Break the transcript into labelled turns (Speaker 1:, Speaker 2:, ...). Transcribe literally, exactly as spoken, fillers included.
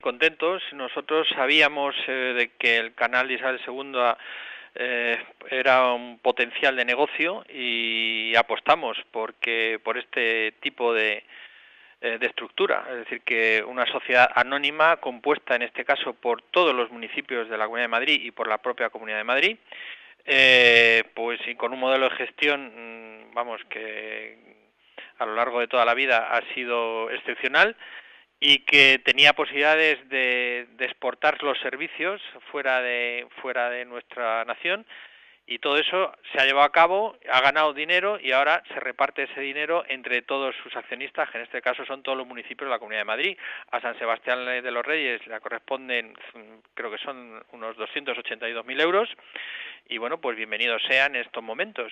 Speaker 1: Contentos. Nosotros sabíamos eh, de que el canal de Isabel segunda eh, era un potencial de negocio y apostamos porque por este tipo de, eh, de estructura, es decir, que una sociedad anónima compuesta en este caso por todos los municipios de la Comunidad de Madrid y por la propia Comunidad de Madrid, eh, pues y con un modelo de gestión, vamos, que a lo largo de toda la vida ha sido excepcional, y que tenía posibilidades de, de exportar los servicios fuera de fuera de nuestra nación, y todo eso se ha llevado a cabo, ha ganado dinero y ahora se reparte ese dinero entre todos sus accionistas, que en este caso son todos los municipios de la Comunidad de Madrid. A San Sebastián de los Reyes le corresponden, creo que son unos doscientos ochenta y dos mil euros, y bueno, pues bienvenidos sean estos momentos.